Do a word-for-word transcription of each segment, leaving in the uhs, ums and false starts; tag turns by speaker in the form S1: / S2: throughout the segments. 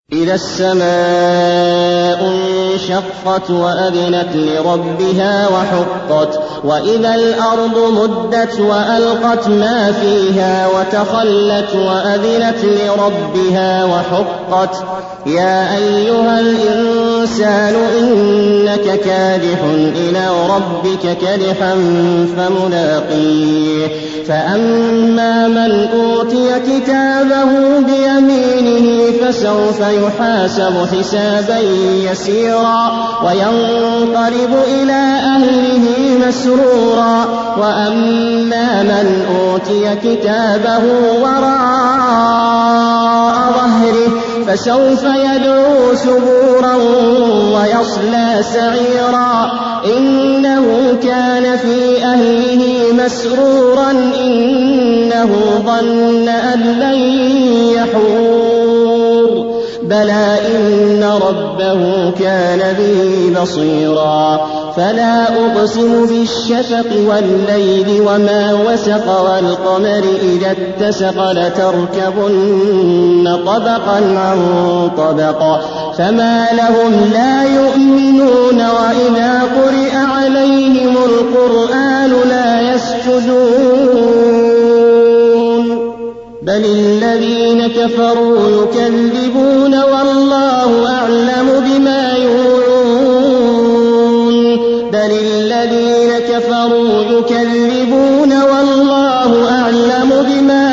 S1: إذا السماء انشقت وأذنت لربها وحقت وإذا الأرض مدت وألقت ما فيها وتخلت وأذنت لربها وحقت يا أيها الإنسان إنك كادح إلى ربك كدحا فملاقيه فأما من أوتي كتابه بيمينه فسوف يحاسب حسابا يسيرا وينقلب إلى أهله مسرورا وأما من أوتي كتابه وراء ظهره فسوف يدعو ثبورا ويصلى سعيرا إنه كان في أهله مسرورا إنه ظن أن لن يحور بلى إن ربه كان به بصيرا فلا أقسم بالشفق والليل وما وسق والقمر إذا اتسق لتركبن طبقا عن طبق فما لهم لا يؤمنون وإذا قرئ عليهم القرآن لا يسجدون بل الذين كفروا يكذبون والله أعلم بما يوعون بل الذين كفروا يكذبون والله أعلم بما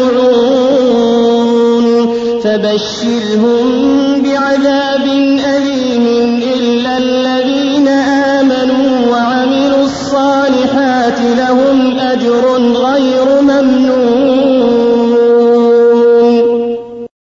S1: يوعون فبشرهم بعذاب أليم إلا الذين آمنوا وعملوا الصالحات لهم أجر غير ممنون